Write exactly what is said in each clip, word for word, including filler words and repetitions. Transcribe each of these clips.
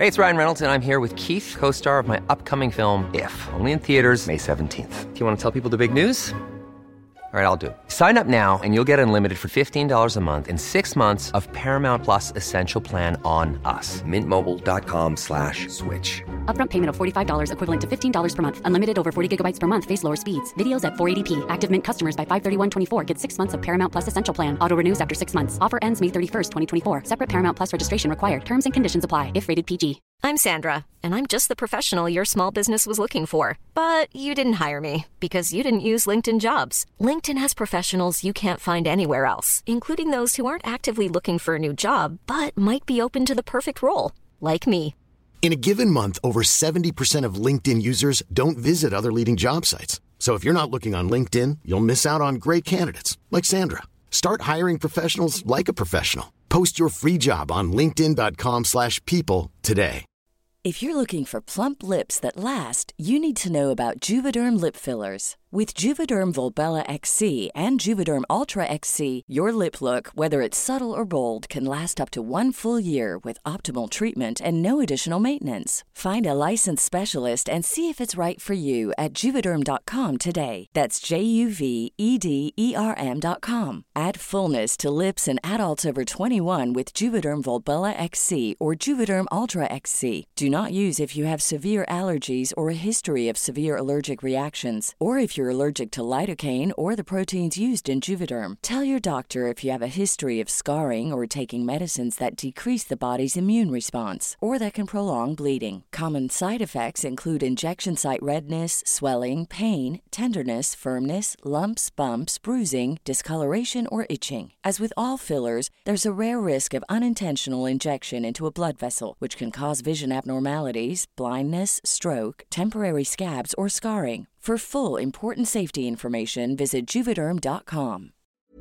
Hey, it's Ryan Reynolds, and I'm here with Keith, co-star of my upcoming film, If, only in theaters May seventeenth. Do you want to tell people the big news? All right, I'll do it. Sign up now and you'll get unlimited for fifteen dollars a month and six months of Paramount Plus Essential Plan on us. Mint Mobile dot com slash switch. Upfront payment of forty-five dollars equivalent to fifteen dollars per month. Unlimited over forty gigabytes per month. Face lower speeds. Videos at four eighty p. Active Mint customers by five thirty-one twenty-four get six months of Paramount Plus Essential Plan. Auto renews after six months. Offer ends May thirty-first, twenty twenty-four. Separate Paramount Plus registration required. Terms and conditions apply if rated P G. I'm Sandra, and I'm just the professional your small business was looking for. But you didn't hire me because you didn't use LinkedIn Jobs. LinkedIn has professionals you can't find anywhere else, including those who aren't actively looking for a new job, but might be open to the perfect role, like me. In a given month, over seventy percent of LinkedIn users don't visit other leading job sites. So if you're not looking on LinkedIn, you'll miss out on great candidates like Sandra. Start hiring professionals like a professional. Post your free job on linkedin dot com slash people today. If you're looking for plump lips that last, you need to know about Juvederm lip fillers. With Juvederm Volbella X C and Juvederm Ultra X C, your lip look, whether it's subtle or bold, can last up to one full year with optimal treatment and no additional maintenance. Find a licensed specialist and see if it's right for you at Juvederm dot com today. That's J U V E D E R M dot com. Add fullness to lips in adults over twenty-one with Juvederm Volbella X C or Juvederm Ultra X C. Do not use if you have severe allergies or a history of severe allergic reactions, or if you're allergic to lidocaine or the proteins used in Juvederm. Tell your doctor if you have a history of scarring or taking medicines that decrease the body's immune response or that can prolong bleeding. Common side effects include injection site redness, swelling, pain, tenderness, firmness, lumps, bumps, bruising, discoloration, or itching. As with all fillers, there's a rare risk of unintentional injection into a blood vessel, which can cause vision abnormalities, blindness, stroke, temporary scabs, or scarring. For full, important safety information, visit Juvederm dot com.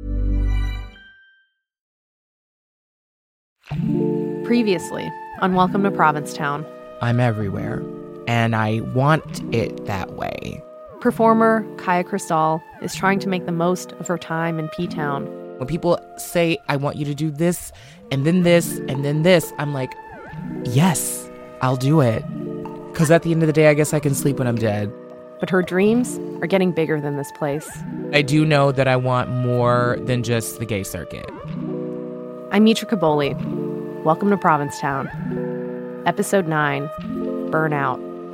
Previously on Welcome to Provincetown. I'm everywhere, and I want it that way. Performer Kaya Cristal is trying to make the most of her time in P-Town. When people say, I want you to do this, and then this, and then this, I'm like, yes, I'll do it. Because at the end of the day, I guess I can sleep when I'm dead. But her dreams are getting bigger than this place. I do know that I want more than just the gay circuit. I'm Mitra Kaboli. Welcome to Provincetown. Episode nine, Burnout.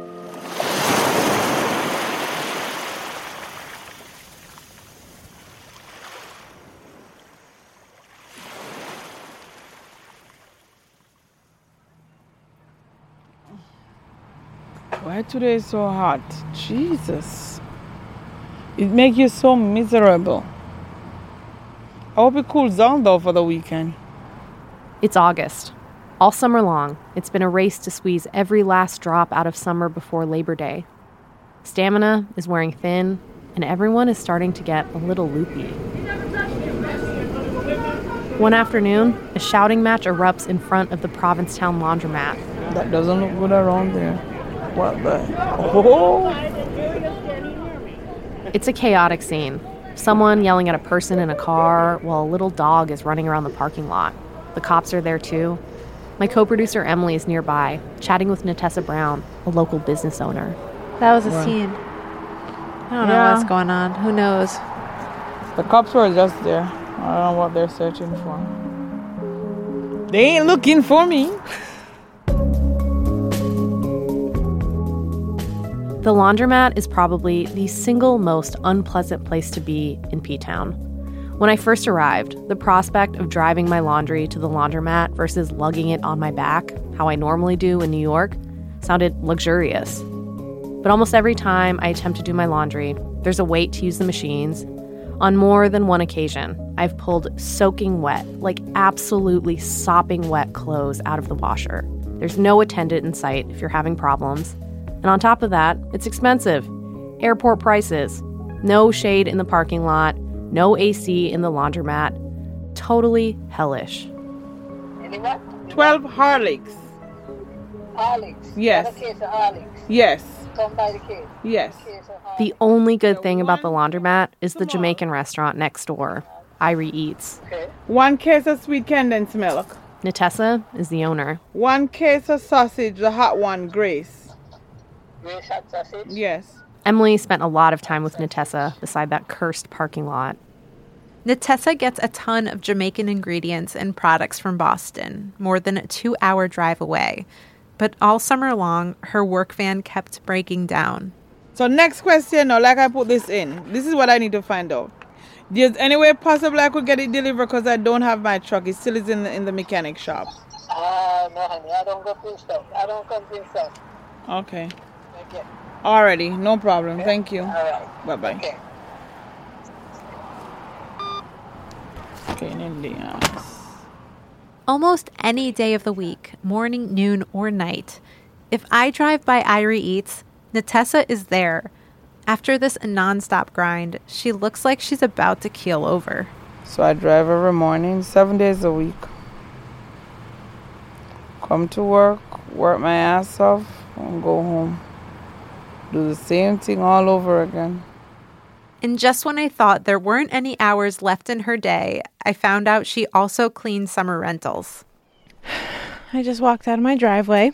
Why today is so hot? Jesus. It makes you so miserable. I hope it cools down though for the weekend. It's August. All summer long, it's been a race to squeeze every last drop out of summer before Labor Day. Stamina is wearing thin, and everyone is starting to get a little loopy. One afternoon, a shouting match erupts in front of the Provincetown laundromat. That doesn't look good around there. What the? Oh! It's a chaotic scene. Someone yelling at a person in a car while a little dog is running around the parking lot. The cops are there too. My co-producer Emily is nearby, chatting with Natessa Brown, a local business owner. That was a What? scene. I don't Yeah. know what's going on. Who knows? The cops were just there. I don't know what they're searching for. They ain't looking for me. The laundromat is probably the single most unpleasant place to be in P-Town. When I first arrived, the prospect of driving my laundry to the laundromat versus lugging it on my back, how I normally do in New York, sounded luxurious. But almost every time I attempt to do my laundry, there's a wait to use the machines. On more than one occasion, I've pulled soaking wet, like absolutely sopping wet clothes out of the washer. There's no attendant in sight if you're having problems. And on top of that, it's expensive. Airport prices. No shade in the parking lot. No A C in the laundromat. Totally hellish. Twelve Horlicks. Horlicks? Yes. Another case of Horlicks? Yes. Come by the case? Yes. The only good thing about the laundromat is the Jamaican restaurant next door, Irie Eats. Okay. One case of sweet condensed milk. Natessa is the owner. One case of sausage, the hot one, Grace. Grace hot sausage? Yes. Emily spent a lot of time with Natessa beside that cursed parking lot. Natessa gets a ton of Jamaican ingredients and products from Boston, more than a two-hour drive away. But all summer long, her work van kept breaking down. So next question now, like I put this in. This is what I need to find out. There's any way possible I could get it delivered because I don't have my truck. It still is in the, in the mechanic shop. Ah, uh, no, honey. I don't go to stuff. I don't come to stuff. Okay. Okay. Alrighty, no problem. Okay. Thank you. All right. Bye-bye. Okay. Okay, in Indiana. Almost any day of the week, morning, noon, or night, if I drive by Irie Eats, Natessa is there. After this nonstop grind, she looks like she's about to keel over. So I drive every morning, seven days a week. Come to work, work my ass off, and go home. Do the same thing all over again. And just when I thought there weren't any hours left in her day, I found out she also cleaned summer rentals. I just walked out of my driveway,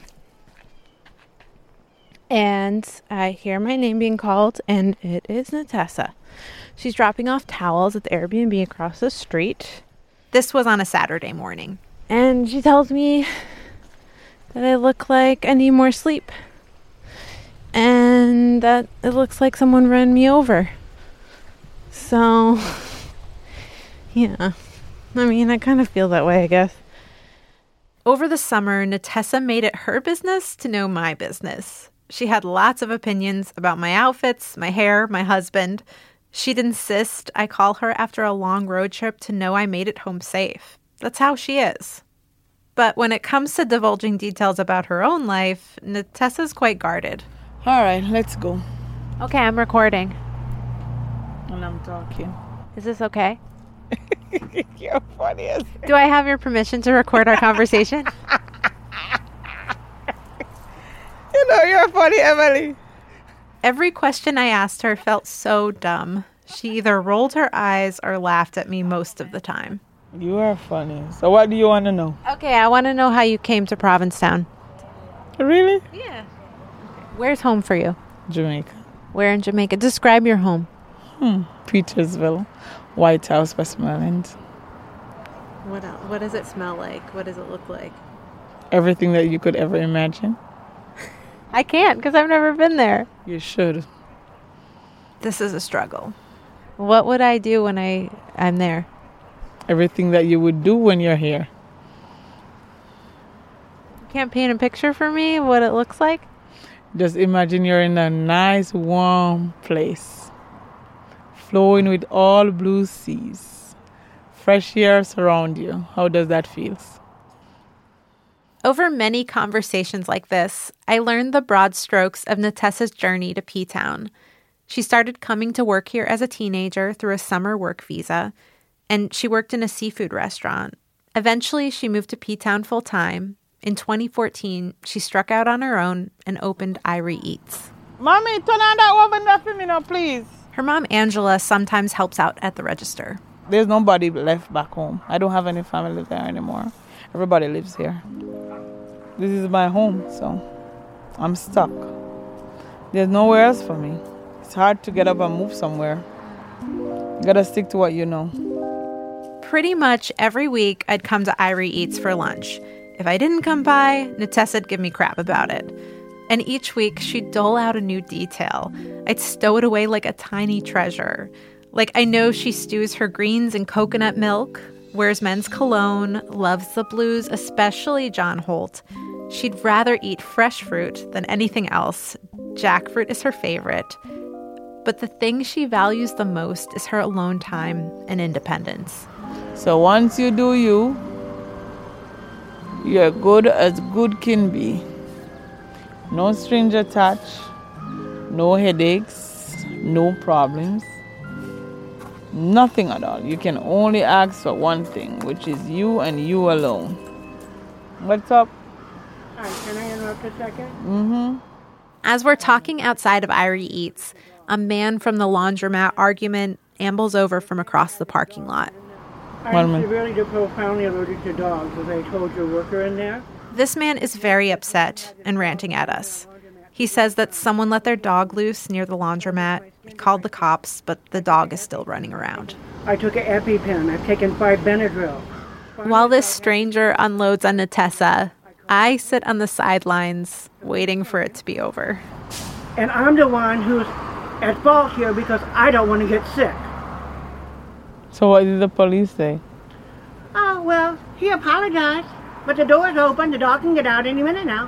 and I hear my name being called, and it is Natessa. She's dropping off towels at the Airbnb across the street. This was on a Saturday morning. And she tells me that I look like I need more sleep, and that it looks like someone ran me over. So, yeah, I mean, I kind of feel that way, I guess. Over the summer, Natessa made it her business to know my business. She had lots of opinions about my outfits, my hair, my husband. She'd insist I call her after a long road trip to know I made it home safe. That's how she is. But when it comes to divulging details about her own life, Natessa's quite guarded. All right, let's go. Okay, I'm recording. And I'm talking. Is this okay? You're funny as Do I have your permission to record our conversation? You know, you're funny, Emily. Every question I asked her felt so dumb. She either rolled her eyes or laughed at me most of the time. You are funny. So what do you want to know? Okay, I want to know how you came to Provincetown. Really? Yeah. Where's home for you? Jamaica. Where in Jamaica? Describe your home. Hmm. Petersville, White House, Westmoreland. What else? What does it smell like? What does it look like? Everything that you could ever imagine. I can't because I've never been there. You should. This is a struggle. What would I do when I, I'm there? Everything that you would do when you're here. You can't paint a picture for me what it looks like? Just imagine you're in a nice, warm place. Flowing with all blue seas. Fresh air surround you. How does that feel? Over many conversations like this, I learned the broad strokes of Natessa's journey to P-Town. She started coming to work here as a teenager through a summer work visa, and she worked in a seafood restaurant. Eventually, she moved to P-Town full-time. In twenty fourteen, she struck out on her own and opened Irie Eats. Mommy, turn on that oven there for me now, please. Her mom, Angela, sometimes helps out at the register. There's nobody left back home. I don't have any family there anymore. Everybody lives here. This is my home, so I'm stuck. There's nowhere else for me. It's hard to get up and move somewhere. You gotta stick to what you know. Pretty much every week, I'd come to Irie Eats for lunch. If I didn't come by, Natessa'd give me crap about it. And each week, she'd dole out a new detail. I'd stow it away like a tiny treasure. Like I know she stews her greens in coconut milk, wears men's cologne, loves the blues, especially John Holt. She'd rather eat fresh fruit than anything else. Jackfruit is her favorite. But the thing she values the most is her alone time and independence. So once you do you, you're good as good can be. No stranger touch, no headaches, no problems, nothing at all. You can only ask for one thing, which is you and you alone. What's up? Hi, can I interrupt a second? Mm-hmm. As we're talking outside of Irie Eats, a man from the laundromat argument ambles over from across the parking lot. I'm severely to profoundly allergic to dogs, as I told your worker in there. This man is very upset and ranting at us. He says that someone let their dog loose near the laundromat. He called the cops, but the dog is still running around. I took an EpiPen. I've taken five Benadryl. While this stranger unloads on Natessa, I sit on the sidelines waiting for it to be over. And I'm the one who's at fault here because I don't want to get sick. So what did the police say? Oh, well, he apologized. But the door's open. The dog can get out any minute now.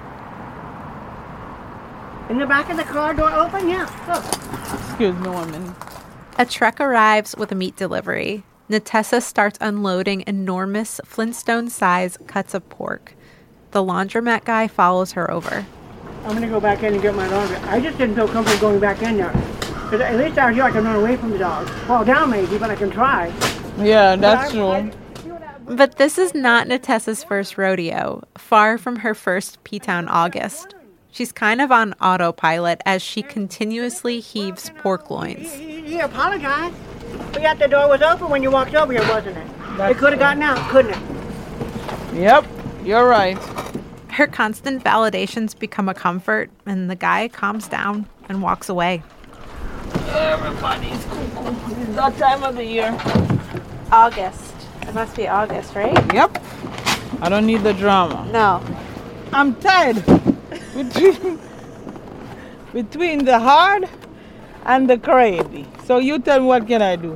In the back of the car, door open? Yeah, look. Excuse me one minute. A truck arrives with a meat delivery. Natessa starts unloading enormous Flintstone-size cuts of pork. The laundromat guy follows her over. I'm going to go back in and get my laundry. I just didn't feel comfortable going back in there. Because at least out here I can run away from the dog. Fall down maybe, but I can try. Yeah, that's true. I, But this is not Natessa's first rodeo, far from her first P-Town August. She's kind of on autopilot as she continuously heaves pork loins. He, he apologized. But yet the door was open when you walked over here, wasn't it? That's it could have gotten out, couldn't it? Yep, you're right. Her constant validations become a comfort, and the guy calms down and walks away. Everybody's cool. It's that time of the year. August. It must be August, right? Yep. I don't need the drama. No. I'm tired. Between, between the hard and the crazy. So you tell me, what can I do?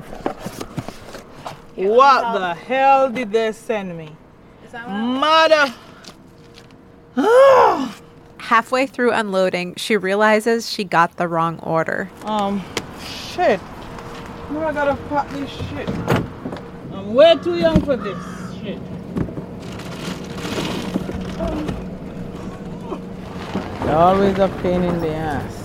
What the hell did they send me? Mother. Halfway through unloading, she realizes she got the wrong order. Um, shit. Now I gotta pack this shit. I'm way too young for this shit. They're always a pain in the ass.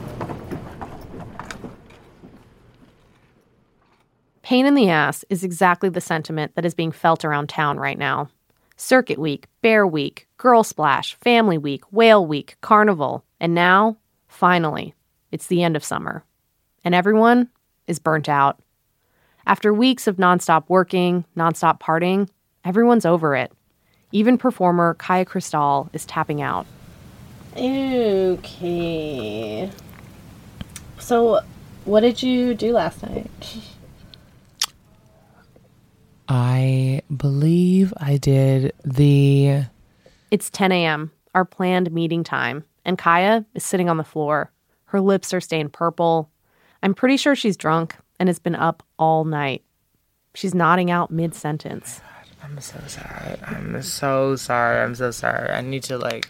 Pain in the ass is exactly the sentiment that is being felt around town right now. Circuit Week, Bear Week, Girl Splash, Family Week, Whale Week, Carnival, and now, finally, it's the end of summer. And everyone is burnt out. After weeks of nonstop working, nonstop partying, everyone's over it. Even performer Kaya Cristal is tapping out. Okay. So, what did you do last night? I believe I did the... It's ten a.m., our planned meeting time, and Kaya is sitting on the floor. Her lips are stained purple. I'm pretty sure she's drunk and has been up all night. She's nodding out mid-sentence. Oh I'm so sorry. I'm so sorry. I'm so sorry. I need to, like...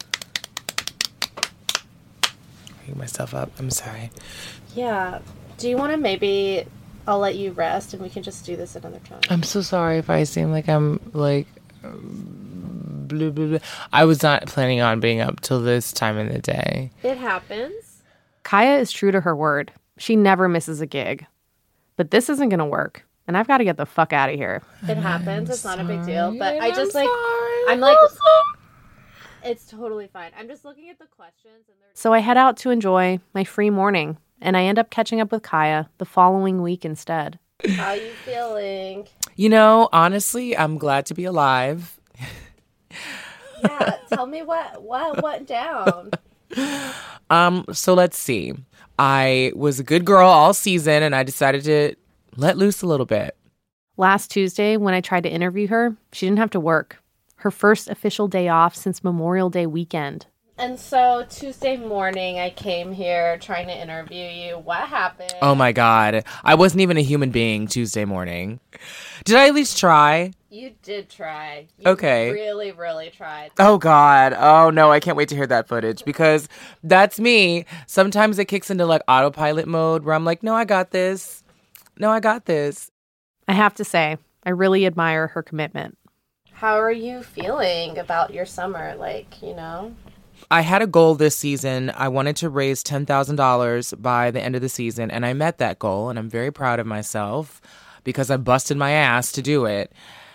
pick myself up. I'm sorry. Yeah. Do you want to maybe... I'll let you rest and we can just do this another time. I'm so sorry if I seem like I'm, like... Blah, blah, blah. I was not planning on being up till this time in the day. It happens. Kaya is true to her word. She never misses a gig. But this isn't going to work. And I've got to get the fuck out of here. It happens. I'm it's sorry, not a big deal. But I just I'm like, sorry, I'm like, so it's totally fine. I'm just looking at the questions. And they're... So I head out to enjoy my free morning. And I end up catching up with Kaya the following week instead. How you feeling? You know, honestly, I'm glad to be alive. Yeah, tell me what what went down. Um, so let's see. I was a good girl all season, and I decided to let loose a little bit. Last Tuesday, when I tried to interview her, she didn't have to work. Her first official day off since Memorial Day weekend. And so Tuesday morning, I came here trying to interview you. What happened? Oh my God. I wasn't even a human being Tuesday morning. Did I at least try? You did try. You Okay. really, really tried. Oh God. Oh no, I can't wait to hear that footage because that's me. Sometimes it kicks into like autopilot mode where I'm like, no, I got this. No, I got this. I have to say, I really admire her commitment. How are you feeling about your summer? Like, you know? I had a goal this season. I wanted to raise ten thousand dollars by the end of the season, and I met that goal, and I'm very proud of myself because I busted my ass to do it.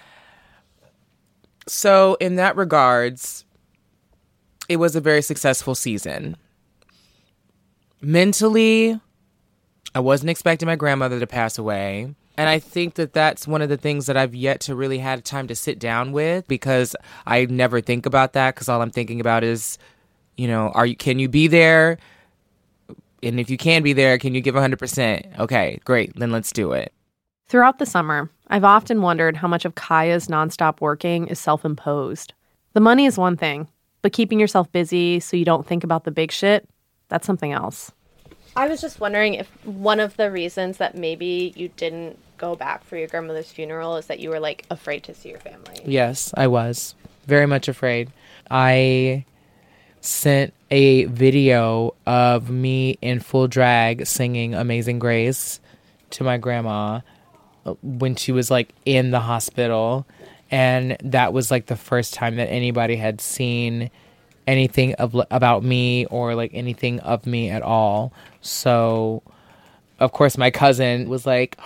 So in that regards, it was a very successful season. Mentally, I wasn't expecting my grandmother to pass away. And I think that that's one of the things that I've yet to really had time to sit down with, because I never think about that, because all I'm thinking about is, you know, are you, can you be there? And if you can be there, can you give one hundred percent? Okay, great. Then let's do it. Throughout the summer, I've often wondered how much of Kaya's nonstop working is self-imposed. The money is one thing, but keeping yourself busy so you don't think about the big shit, that's something else. I was just wondering if one of the reasons that maybe you didn't go back for your grandmother's funeral is that you were, like, afraid to see your family. Yes, I was. Very much afraid. I sent a video of me in full drag singing Amazing Grace to my grandma when she was, like, in the hospital. And that was, like, the first time that anybody had seen anything of, about me or, like, anything of me at all. So, of course, my cousin was like,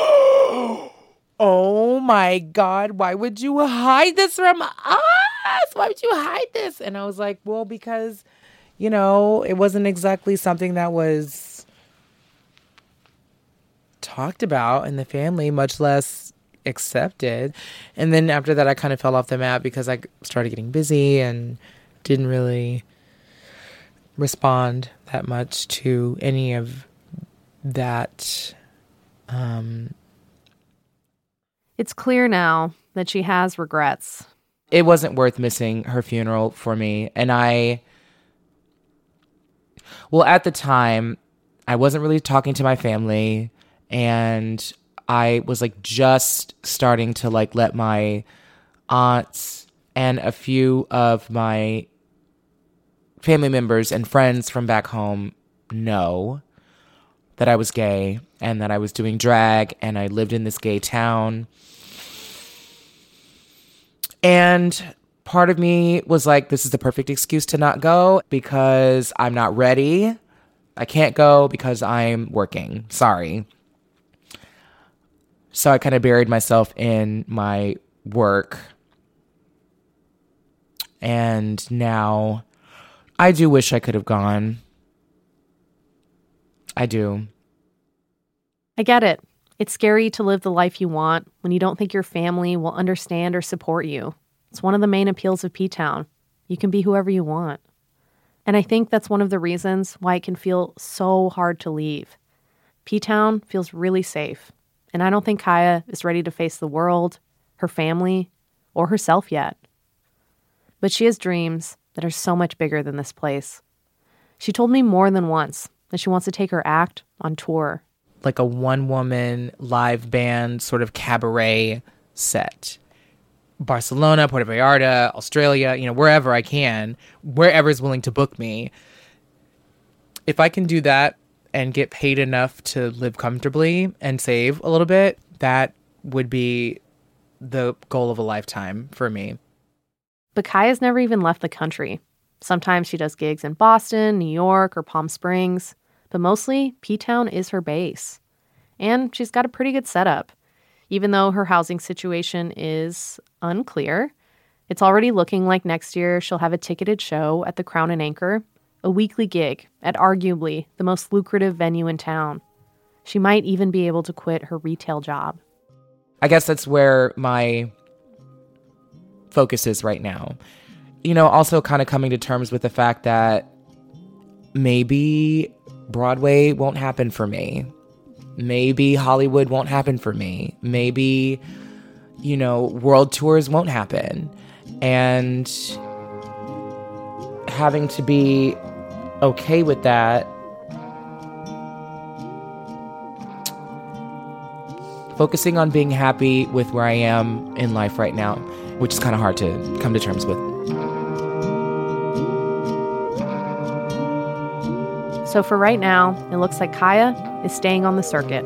oh, my God, why would you hide this from us? Why would you hide this? And I was like, well, because, you know, it wasn't exactly something that was talked about in the family, much less accepted. And then after that, I kind of fell off the map because I started getting busy and didn't really respond that much to any of that. Um, it's clear now that she has regrets. It wasn't worth missing her funeral for me. And I, well, at the time, I wasn't really talking to my family. And I was, like, just starting to, like, let my aunts and a few of my family members and friends from back home know that I was gay and that I was doing drag and I lived in this gay town. And part of me was like, this is the perfect excuse to not go because I'm not ready. I can't go because I'm working. Sorry. So I kind of buried myself in my work. And now I do wish I could have gone. I do. I get it. It's scary to live the life you want when you don't think your family will understand or support you. It's one of the main appeals of P-Town. You can be whoever you want. And I think that's one of the reasons why it can feel so hard to leave. P-Town feels really safe. And I don't think Kaya is ready to face the world, her family, or herself yet. But she has dreams that are so much bigger than this place. She told me more than once that she wants to take her act on tour. Like a one-woman live band sort of cabaret set. Barcelona, Puerto Vallarta, Australia, you know, wherever I can, wherever's willing to book me. If I can do that and get paid enough to live comfortably and save a little bit, that would be the goal of a lifetime for me. But Kaya's never even left the country. Sometimes she does gigs in Boston, New York, or Palm Springs. But mostly, P-Town is her base. And she's got a pretty good setup. Even though her housing situation is unclear, it's already looking like next year she'll have a ticketed show at the Crown and Anchor, a weekly gig at arguably the most lucrative venue in town. She might even be able to quit her retail job. I guess that's where my focus is right now. You know, also kind of coming to terms with the fact that maybe Broadway won't happen for me. Maybe Hollywood won't happen for me. Maybe, you know, world tours won't happen. And having to be okay with that, focusing on being happy with where I am in life right now, which is kind of hard to come to terms with. So for right now, it looks like Kaya is staying on the circuit.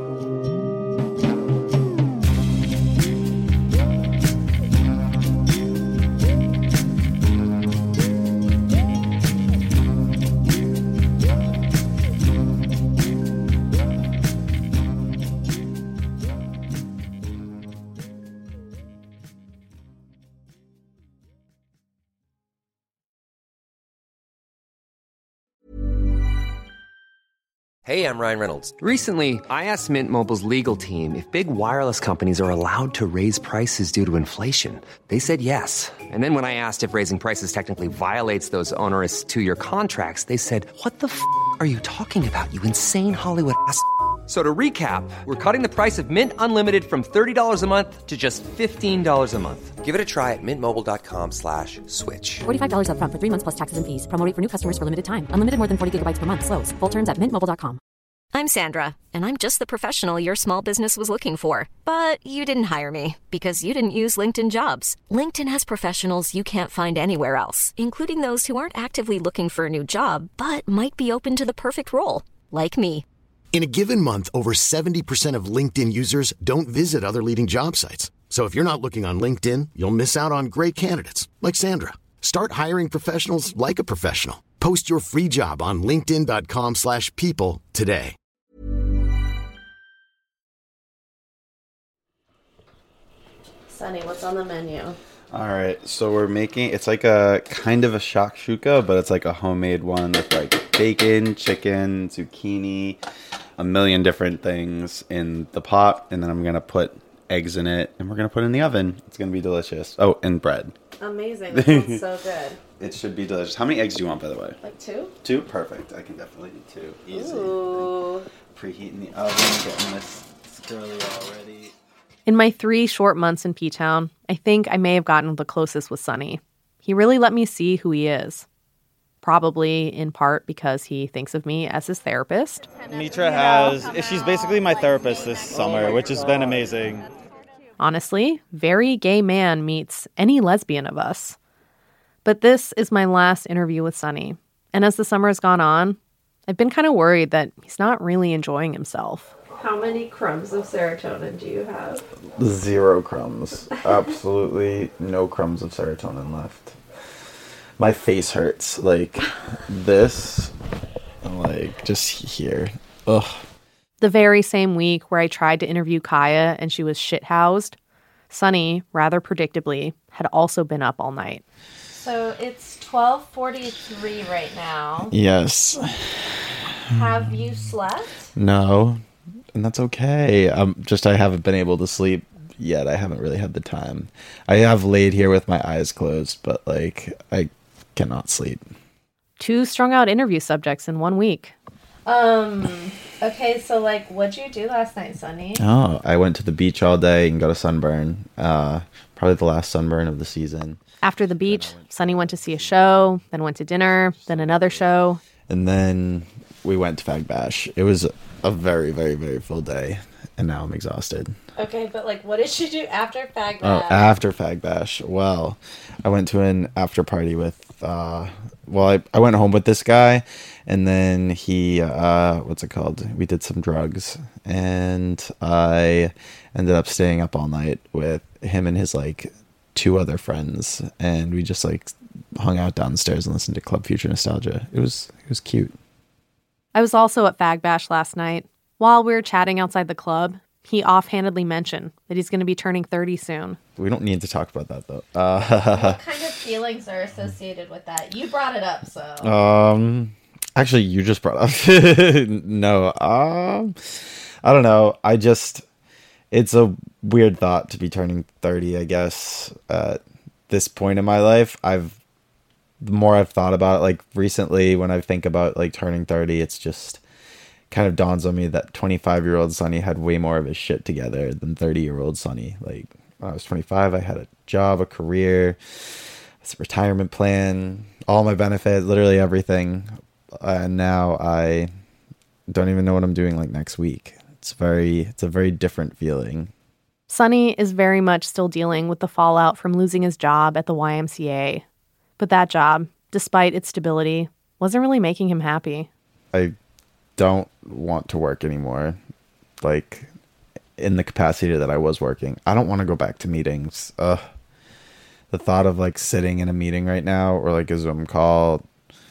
Hey, I'm Ryan Reynolds. Recently, I asked Mint Mobile's legal team if big wireless companies are allowed to raise prices due to inflation. They said yes. And then when I asked if raising prices technically violates those onerous two-year contracts, they said, what the f*** are you talking about, you insane Hollywood ass f- So to recap, we're cutting the price of Mint Unlimited from thirty dollars a month to just fifteen dollars a month. Give it a try at mintmobile.com slash switch. forty-five dollars up front for three months plus taxes and fees. Promo rate for new customers for limited time. Unlimited more than forty gigabytes per month. Slows full terms at mint mobile dot com. I'm Sandra, and I'm just the professional your small business was looking for. But you didn't hire me because you didn't use LinkedIn Jobs. LinkedIn has professionals you can't find anywhere else, including those who aren't actively looking for a new job, but might be open to the perfect role, like me. In a given month, over seventy percent of LinkedIn users don't visit other leading job sites. So if you're not looking on LinkedIn, you'll miss out on great candidates like Sandra. Start hiring professionals like a professional. Post your free job on linkedin.com slash people today. Sunny, what's on the menu? All right, so we're making, it's like a kind of a shakshuka, but it's like a homemade one with like bacon, chicken, zucchini, a million different things in the pot, and then I'm going to put eggs in it, and we're going to put it in the oven. It's going to be delicious. Oh, and bread. Amazing. That sounds so good. It should be delicious. How many eggs do you want, by the way? Like two? Two? Perfect. I can definitely do two. Easy. Ooh. Preheating the oven, getting this girly already. In my three short months in P-Town, I think I may have gotten the closest with Sonny. He really let me see who he is. Probably in part because he thinks of me as his therapist. Mitra has, she's basically my therapist this summer, which has been amazing. Honestly, very gay man meets any lesbian of us. But this is my last interview with Sonny. And as the summer has gone on, I've been kind of worried that he's not really enjoying himself. How many crumbs of serotonin do you have? Zero crumbs. Absolutely no crumbs of serotonin left. My face hurts. Like this. Like just here. Ugh. The very same week where I tried to interview Kaya and she was shit-housed, Sonny, rather predictably, had also been up all night. So it's twelve forty-three right now. Yes. Have you slept? No. And that's okay. Um, just I haven't been able to sleep yet. I haven't really had the time. I have laid here with my eyes closed, but like I cannot sleep. Two strung out interview subjects in one week. Um, okay, so like what'd you do last night, Sonny? Oh, I went to the beach all day and got a sunburn. Uh, probably the last sunburn of the season. After the beach, Sonny went to see a show, then went to dinner, then another show. And then we went to Fag Bash. It was a very, very, very full day, and now I'm exhausted. Okay, but like, what did you do after Fag Bash? Oh, after Fag Bash. Well, I went to an after party with, uh, well, I, I went home with this guy, and then he, uh, what's it called? We did some drugs, and I ended up staying up all night with him and his, like, two other friends, and we just, like, hung out downstairs and listened to Club Future Nostalgia. It was, it was cute. I was also at Fag Bash last night. While we were chatting outside the club, he offhandedly mentioned that he's going to be turning thirty soon. We don't need to talk about that, though. Uh, what kind of feelings are associated with that? You brought it up, so. Um, actually, you just brought up. no, um, I don't know. I just, it's a weird thought to be turning thirty, I guess, at this point in my life. I've, the more I've thought about it, like recently when I think about like turning thirty, it's just kind of dawns on me that twenty-five year old Sonny had way more of his shit together than thirty year old Sonny. Like when I was twenty-five, I had a job, a career, a retirement plan, all my benefits, literally everything. And now I don't even know what I'm doing like next week. It's very, it's a very different feeling. Sonny is very much still dealing with the fallout from losing his job at the Y M C A. But that job, despite its stability, wasn't really making him happy. I don't want to work anymore, like in the capacity that I was working. I don't want to go back to meetings. Ugh. The thought of like sitting in a meeting right now or like a Zoom call,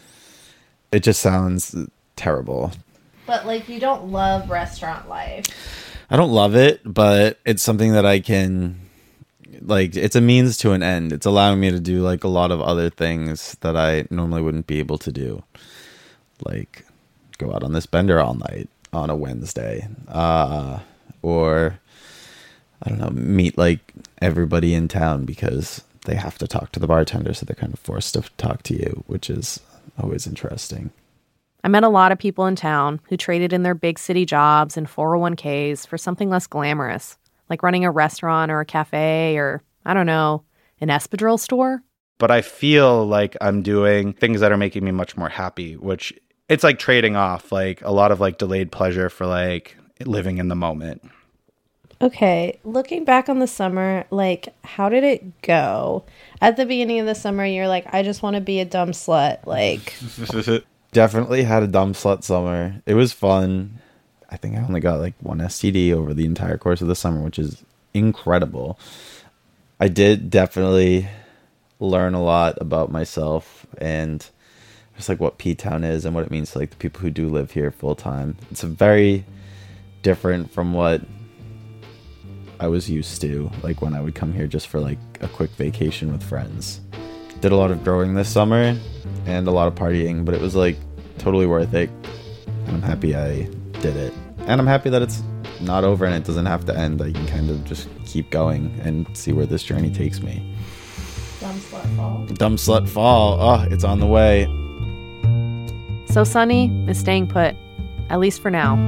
it just sounds terrible. But like you don't love restaurant life. I don't love it, but it's something that I can, like, it's a means to an end. It's allowing me to do like a lot of other things that I normally wouldn't be able to do. Like go out on this bender all night on a Wednesday. Uh, or, I don't know, meet like everybody in town because they have to talk to the bartender, so they're kind of forced to talk to you, which is always interesting. I met a lot of people in town who traded in their big city jobs and four oh one k's for something less glamorous, like running a restaurant or a cafe or, I don't know, an espadrille store. But I feel like I'm doing things that are making me much more happy, which it's like trading off, like a lot of like delayed pleasure for like living in the moment. Okay, looking back on the summer, like, how did it go? At the beginning of the summer, you're like, I just want to be a dumb slut. Like, definitely had a dumb slut summer. It was fun. I think I only got like one S T D over the entire course of the summer, which is incredible. I did definitely learn a lot about myself and just like what P-Town is and what it means to like the people who do live here full time. It's a very different from what I was used to, like when I would come here just for like a quick vacation with friends. Did a lot of growing this summer and a lot of partying, but it was like totally worth it. And I'm happy I did it. And I'm happy that it's not over and it doesn't have to end. I can kind of just keep going and see where this journey takes me. Dumb Slut Fall. Dumb Slut Fall. Oh, it's on the way. So Sunny is staying put, at least for now.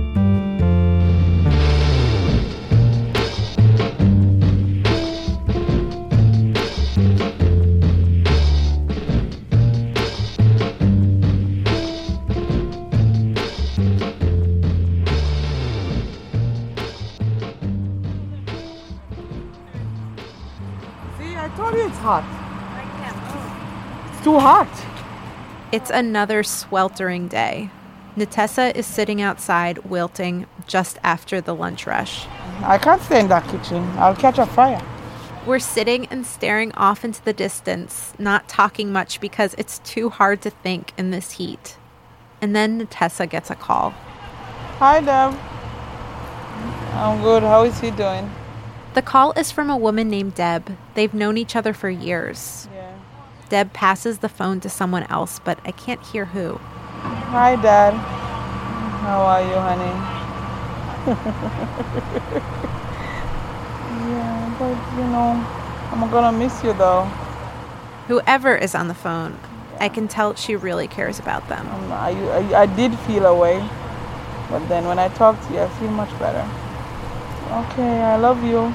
Hot. It's too hot. It's another sweltering day. Natessa is sitting outside wilting just after the lunch rush. I can't stay in that kitchen. I'll catch a fire. We're sitting and staring off into the distance, not talking much because it's too hard to think in this heat. And then Natessa gets a call. Hi, Deb. I'm good. How is he doing? The call is from a woman named Deb. They've known each other for years. Yeah. Deb passes the phone to someone else, but I can't hear who. Hi, Dad. How are you, honey? Yeah, but, you know, I'm gonna miss you, though. Whoever is on the phone, I can tell she really cares about them. Um, I, I, I did feel away, but then when I talk to you, I feel much better. Okay, I love you.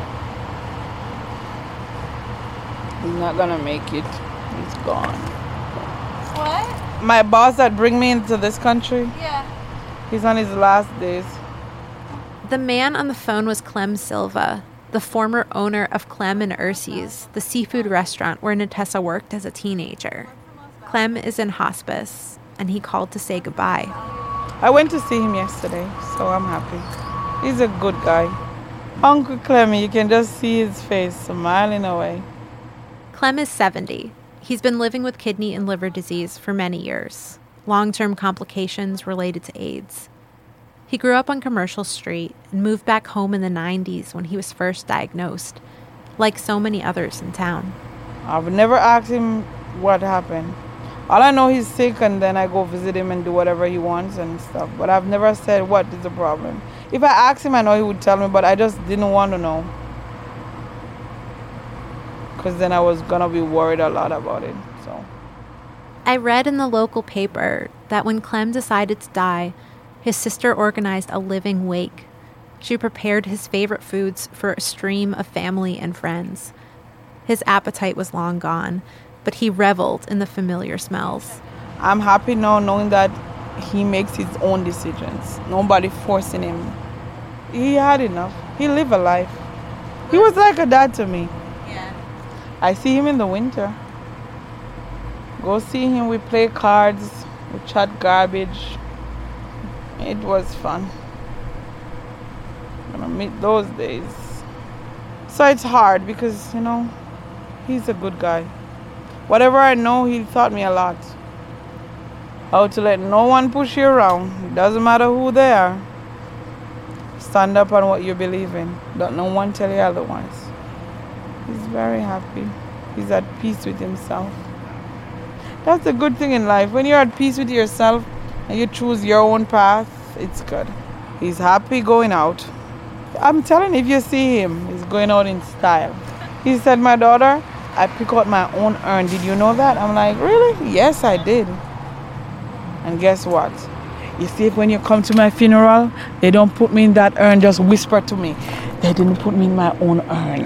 He's not gonna make it. He's gone. What? My boss that bring me into this country? Yeah. He's on his last days. The man on the phone was Clem Silva, the former owner of Clem and Ursi's, the seafood restaurant where Natessa worked as a teenager. Clem is in hospice, and he called to say goodbye. I went to see him yesterday, so I'm happy. He's a good guy. Uncle Clem, you can just see his face smiling away. Clem is seventy. He's been living with kidney and liver disease for many years, long-term complications related to AIDS. He grew up on Commercial Street and moved back home in the nineties when he was first diagnosed, like so many others in town. I've never asked him what happened. All I know, he's sick, and then I go visit him and do whatever he wants and stuff. But I've never said, what is the problem? If I asked him, I know he would tell me, but I just didn't want to know. Because then I was going to be worried a lot about it, so. I read in the local paper that when Clem decided to die, his sister organized a living wake. She prepared his favorite foods for a stream of family and friends. His appetite was long gone, but he reveled in the familiar smells. I'm happy now knowing that he makes his own decisions. Nobody forcing him. He had enough. He lived a life. He was like a dad to me. Yeah. I see him in the winter. Go see him. We play cards. We chat garbage. It was fun. I'm gonna miss those days. So it's hard because, you know, he's a good guy. Whatever I know, he taught me a lot. How to let no one push you around. It doesn't matter who they are. Stand up on what you believe in. Don't no one tell you otherwise. He's very happy. He's at peace with himself. That's the good thing in life. When you're at peace with yourself, and you choose your own path, it's good. He's happy going out. I'm telling you, if you see him, he's going out in style. He said, my daughter, I pick out my own urn. Did you know that? I'm like, really? Yes, I did. And guess what? You see, when you come to my funeral, they don't put me in that urn, just whisper to me. They didn't put me in my own urn.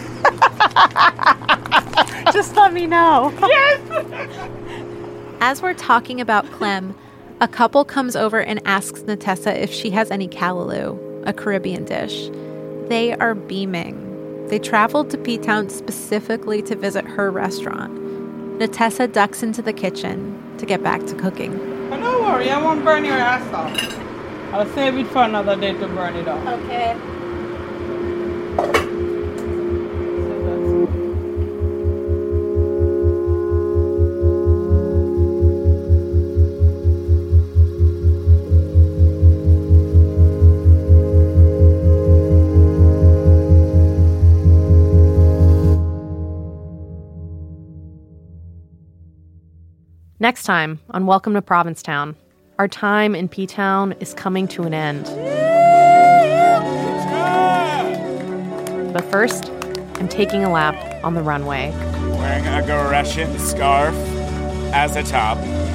Just let me know. Yes! As we're talking about Clem, a couple comes over and asks Natessa if she has any callaloo, a Caribbean dish. They are beaming. They traveled to P-Town specifically to visit her restaurant. Natessa ducks into the kitchen to get back to cooking. But don't worry, I won't burn your ass off. I'll save it for another day to burn it off. Okay. Next time on Welcome to Provincetown, our time in P-Town is coming to an end. But first, I'm taking a lap on the runway. Wearing a Goreshian scarf as a top.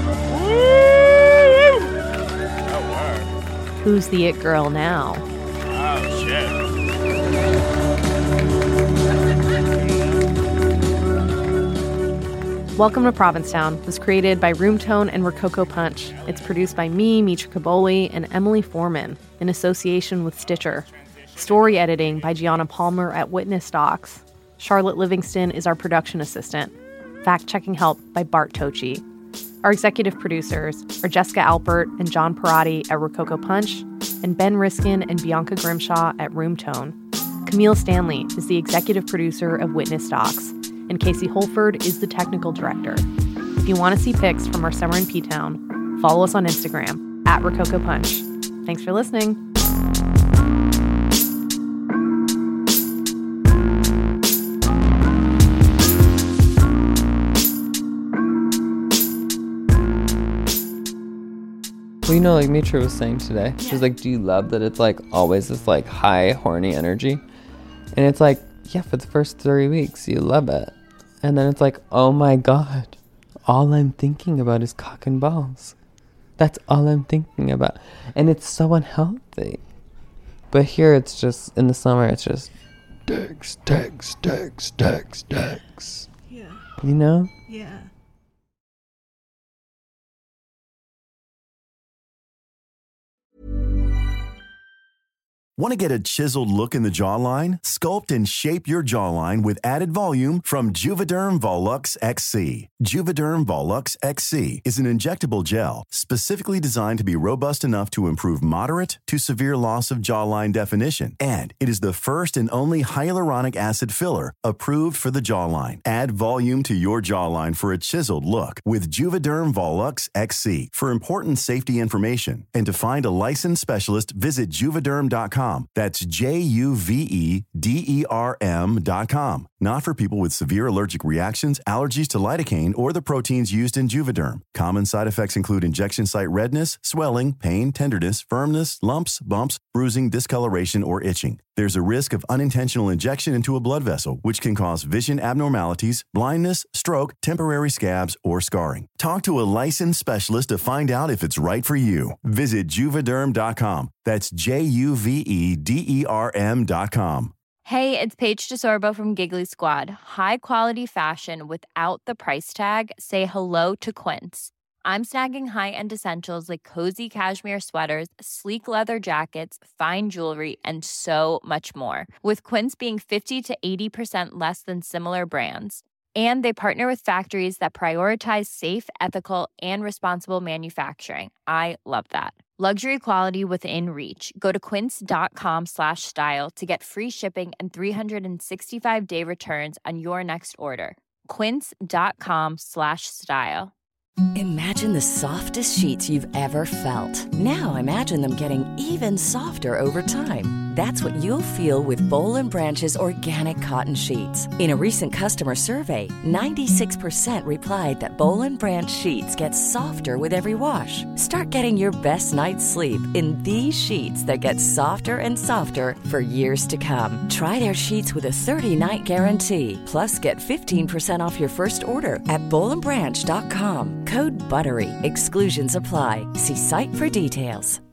Oh, Who's the it girl now? oh shit. Welcome to Provincetown was created by Roomtone and Rococo Punch. It's produced by me, Mitra Kaboli, and Emily Foreman in association with Stitcher. Story editing by Gianna Palmer at Witness Docs. Charlotte Livingston is our production assistant. Fact-checking help by Bart Tochi. Our executive producers are Jessica Alpert and John Parati at Rococo Punch, and Ben Riskin and Bianca Grimshaw at Roomtone. Camille Stanley is the executive producer of Witness Docs, and Casey Holford is the technical director. If you want to see pics from our summer in P-Town, follow us on Instagram, at Rococo Punch. Thanks for listening. Well, you know, like Mitra was saying today, she was like, do you love that it's like always this like high, horny energy? And it's like, yeah, for the first three weeks, you love it. And then it's like, oh my God, all I'm thinking about is cock and balls. That's all I'm thinking about. And it's so unhealthy. But here it's just, in the summer, it's just, dicks, dicks, dicks, dicks, dicks. Yeah. You know? Yeah. Want to get a chiseled look in the jawline? Sculpt and shape your jawline with added volume from Juvederm Volux X C. Juvederm Volux X C is an injectable gel specifically designed to be robust enough to improve moderate to severe loss of jawline definition. And it is the first and only hyaluronic acid filler approved for the jawline. Add volume to your jawline for a chiseled look with Juvederm Volux X C. For important safety information and to find a licensed specialist, visit juvederm dot com. That's J U V E D E R M dot com. Not for people with severe allergic reactions, allergies to lidocaine, or the proteins used in Juvederm. Common side effects include injection site redness, swelling, pain, tenderness, firmness, lumps, bumps, bruising, discoloration, or itching. There's a risk of unintentional injection into a blood vessel, which can cause vision abnormalities, blindness, stroke, temporary scabs, or scarring. Talk to a licensed specialist to find out if it's right for you. Visit juvederm dot com. That's J U V E D E R M dot com. Hey, it's Paige DeSorbo from Giggly Squad. High quality fashion without the price tag. Say hello to Quince. I'm snagging high-end essentials like cozy cashmere sweaters, sleek leather jackets, fine jewelry, and so much more. With Quince being fifty to eighty percent less than similar brands. And they partner with factories that prioritize safe, ethical, and responsible manufacturing. I love that. Luxury quality within reach. Go to quince.com slash style to get free shipping and three sixty-five day returns on your next order. Quince.com slash style. Imagine the softest sheets you've ever felt. Now imagine them getting even softer over time. That's what you'll feel with Bowl and Branch's organic cotton sheets. In a recent customer survey, ninety-six percent replied that Bowl and Branch sheets get softer with every wash. Start getting your best night's sleep in these sheets that get softer and softer for years to come. Try their sheets with a thirty-night guarantee. Plus, get fifteen percent off your first order at bowl and branch dot com. Code BUTTERY. Exclusions apply. See site for details.